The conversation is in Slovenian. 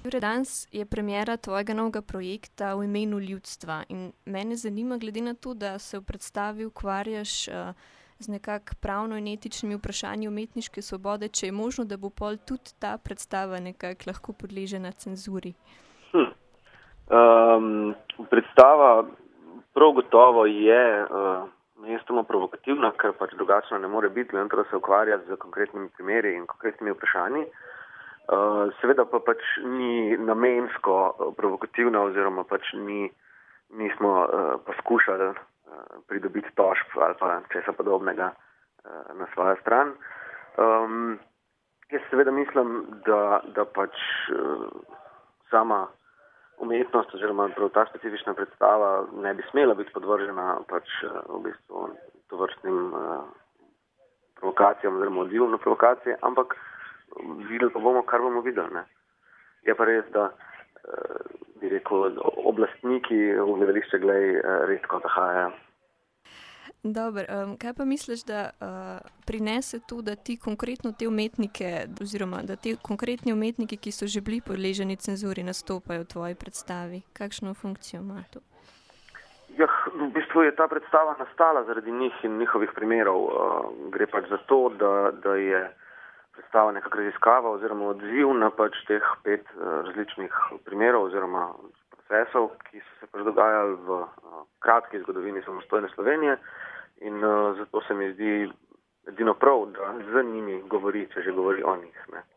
Danes je premiera tvojega novega projekta V imenu ljudstva in mene zanima, glede na to, da se v predstavi ukvarjaš z nekako pravno in etičnimi vprašanji umetniške svobode, če je možno, da bo pol tudi ta predstava nekako lahko podležena cenzuri. Predstava prav gotovo je mestoma provokativna, ker pač drugačno ne more biti, glede na to, da se ukvarja z konkretnimi primeri in konkretnimi vprašanji. Seveda pa pač ni namensko provokativna oziroma pač nismo poskušali pridobiti tožb ali pa česa podobnega na svojo stran. Jaz seveda mislim, da pač sama umetnost oziroma prav ta specifična predstava ne bi smela biti podvržena pač v bistvu tovrstnim provokacijam oziroma odzivom na provokacije, ampak videli pa bomo, kar bomo videli. Ne. Je pa res, da bi rekel, oblastniki v gledališče redko zahajajo. Dobro, kaj pa misliš, da prinese to, da ti konkretno te umetnike oziroma da ti konkretni umetniki, ki so že bili podleženi cenzuri, nastopajo v tvoji predstavi? Kakšno funkcijo ima to? Ja, v bistvu je ta predstava nastala zaradi njih in njihovih primerov. Gre pač za to, da je predstava nekako raziskava oziroma odziv na pač teh 5 različnih primerov oziroma procesov, ki so se pač dogajali v kratki zgodovini samostojne Slovenije in zato se mi zdi edino prav, da z njimi govori, če že govori o njih. Ne.